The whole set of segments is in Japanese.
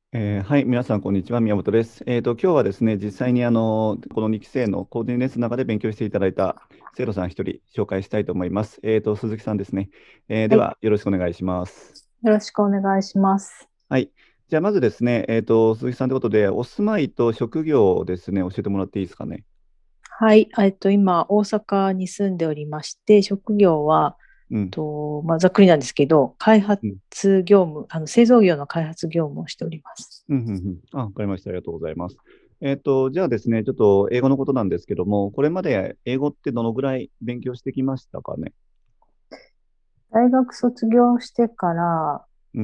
はい、皆さん、こんにちは。宮本です。今日はですね、実際にこの2期生のコーディネートの中で勉強していただいた生徒さん一人紹介したいと思います。鈴木さんですね。ではい。 は、よろしくお願いします。 よろしくお願いします。 はい。じゃあ、まずですね、鈴木さんということで、お住まいと職業をですね、教えてもらっていいですかね。 はい。今、大阪に住んでおりまして、職業は、 うん。 ざっくりなんですけど、開発うん。 業務、製造業の開発業務をしております。 うん。うん。うんあ、わかりました。ありがとうございます。じゃあですね、ちょっと英語のことなんですけども、これまで英語ってどのぐらい勉強してきましたかね。 大学卒業してから、 うん。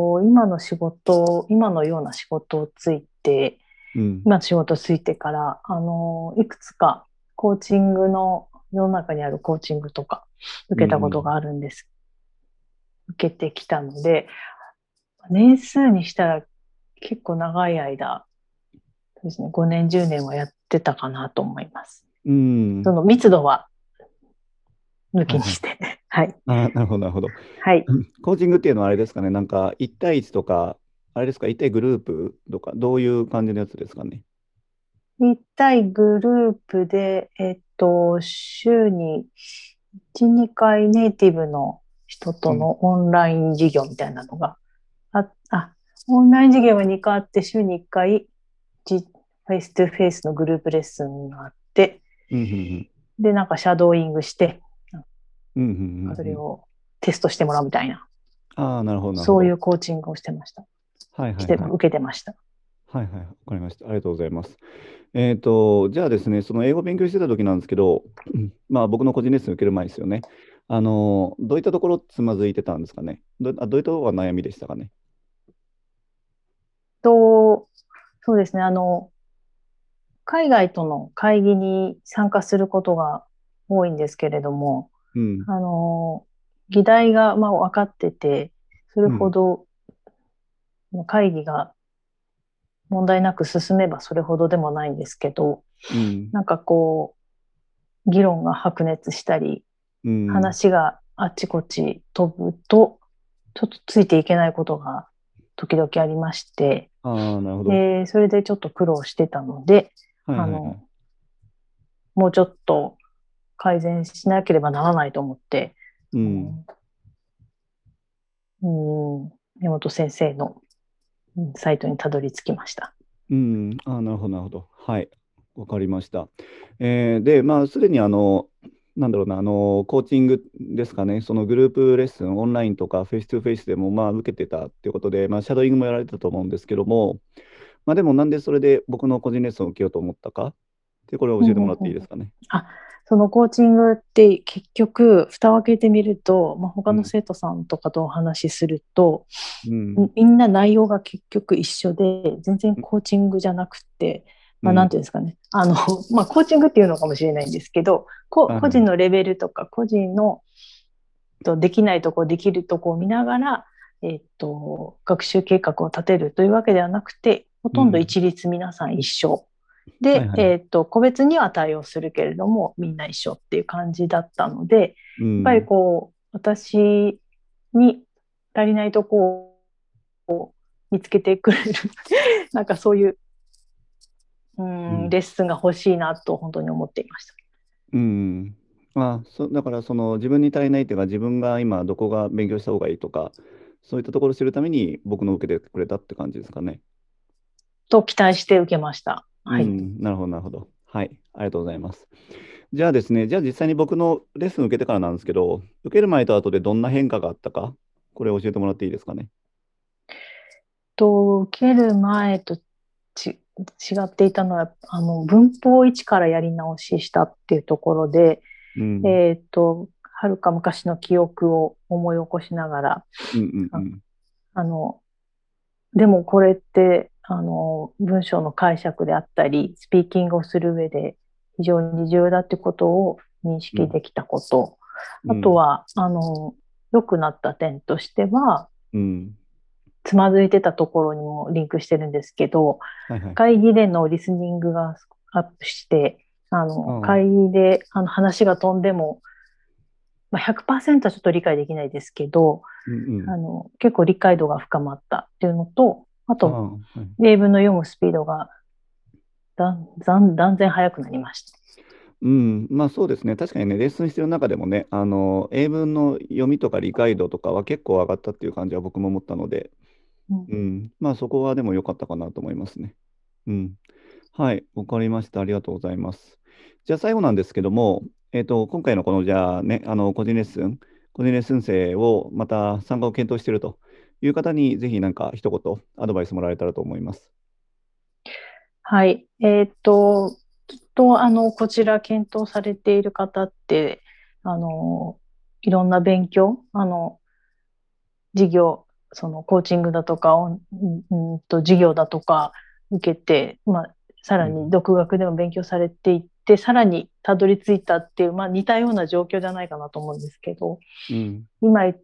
今のような仕事をついて、 うん。 今の仕事をついてから、いくつか世の中にあるコーチングとかうん。 受けたことうん。 があるんです。受けてきたので、年数にしたら結構長い間、そうですね、5年、10年はやってたかなと思います。 うん。 その密度は抜きはいはい。 にして。はい。 なるほど、なるほど。 はい。 うんコーチングっていうのはあれですかね、なんか1対1とか、あれですか、1対グループとか、どういう感じのやつですかね。 一対グループで、週に1、2回ネイティブの人とうん。 のオンライン授業みたいなのがオンライン授業が2回あって、週に1回、フェイストゥフェイスのグループレッスンがあって、 うん。うん。 で、なんかシャドーイングして、 うん。うん。うん。うん。 それをテストしてもらうみたいな、 ああ、なるほど、なるほど。 そういうコーチングをしてました。 はいはいはい。 受けてました。 はいはい、わかりました。ありがとうございます。じゃあですね、その英語を勉強してた時なんですけど、まあ僕の個人レッスン受ける前ですよね。どういったところつまずいてたんですかね。どういったところが悩みでしたかね。 と、そうですね、海外との会議に参加することが多いんですけれども、 うん。 あの、議題が分かってて、それうん。 ほど会議が問題なく進めばそれほどでもないんですけど、 うん。 なんかこ議論が白熱したり、 うん。 話があっちこっち飛ぶと、ちょっとついていけないことが時々ありまして、 ああ、なるほど。 で、それでちょっと苦労してたので、 はいはいはい。 あの、もうちょっと改善しなければならないと思って、 うん。 あの、山本先生のサイトにたどり着きました。 うん。ああ、なるほど、なるほど。はい。わかりました。で、まあ、すでになんだろうな、コーチングですかね、そのグループレッスン、オンラインとかフェイストゥフェイスでも、まあ、受けてたっていうことで、まあ、シャドーイングもやられてたと思うんですけども、まあ、でも、なんでそれで僕の個人レッスンを受けようと思ったかってこれをうん教えてもらってうんうんうんいいですかね。 あ、そのコーチングって結局、蓋を開けてみると、他のうん。 生徒さんとかとお話しすると、 うん。 みんな内容が結局一緒で、全然コーチングじゃなくて、なんうん。 ていうんですかね。コーチングっていうのかもしれないんですけど、 はいはい。 個人のレベルとか、個人のできないとこ、できるとこを見ながら、学習計画を立てるというわけではなくて、ほとんどうん。 一律皆さん一緒。で、 はいはい。 個別には対応するけれども、みんな一緒っていう感じだったので、やっぱりうん。 私に足りないとこを見つけてくれるなんかそういう、 うん。 レッスンが欲しいなと本当に思っていました。 うん。だからその自分に足りないっていうか、自分が今どこが勉強した方がいいとか、そういったところを知るために僕の受けてくれたって感じですかね。 と期待して受けました。はい。 うん。なるほど、なるほど。はい。ありがとうございます。じゃあですね、じゃあ実際に僕のレッスンを受けてからなんですけど、受ける前と後でどんな変化があったか、これを教えてもらっていいですかね。 受ける前と違っていたのは、文法を一からやり直ししたっていうところで、 うん。 はるか昔の記憶を思い起こしながら、 うんうんうあん。 あの、でもこれって、文章の解釈であったり、スピーキングをする上で非常に重要だってことを認うん識できたこと。あとうんは、良くなった点としては、 うんつまずいてたところにもリンクしてるんですけど、 はいはい。 会議でのリスニングがアップして、 ああ。 会議で話が飛んでも、100%はちょっと理解できないですけど、 うんうん結構理解度が深まったっていうのと、 あああ、 と、 はい。 例文の読むスピードが断然速くなりました。 うん、まあそうですね。確かにね、レッスンしてる中でもね、英文の読みとか理解度とかは結構上がったっていう感じは僕も思ったので、 うん、 うん、まあそこはでも良かったかなと思いますね。うん。はい、わかりました。ありがとうございます。じゃあ最後なんですけども、今回のこの、じゃあね、個人レッスン生をまた参加を検討しているという方に、ぜひなんか一言アドバイスもらえたらと思います。 はい。きっと、こちら検討されている方って、あの、いろんな勉強、授業、そのコーチングだとか、授業だとか受けて、まあ、さらにうん。 独学でも勉強されていって、さらにたどり着いたっていう、まあ、似たような状況じゃないかなと思うんですけど、 うん。 今言った、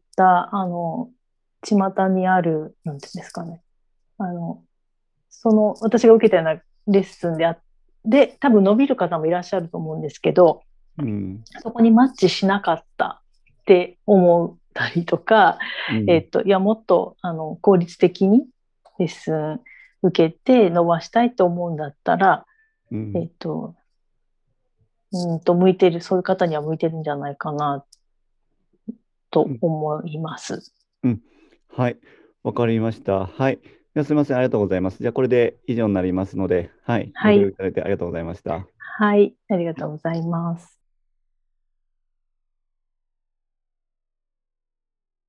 巷にある、なんていうんですかね。あの、私が受けたようなレッスンで、多分伸びる方もいらっしゃると思うんですけど、 うん。 そこにマッチしなかったって思ったりとか、 うん。 いや、もっと、効率的にレッスン受けて伸ばしたいと思うんだったら、 うん。 えっと、向いてる、そういう方には向いてるんじゃないかなとうん。 思います。 うん。はい。わかりました。はい。じゃあすみません。ありがとうございます。じゃあこれで以上になりますので、はい。ご協力はい。 いただいてありがとうございました。 はい。ありがとうございます。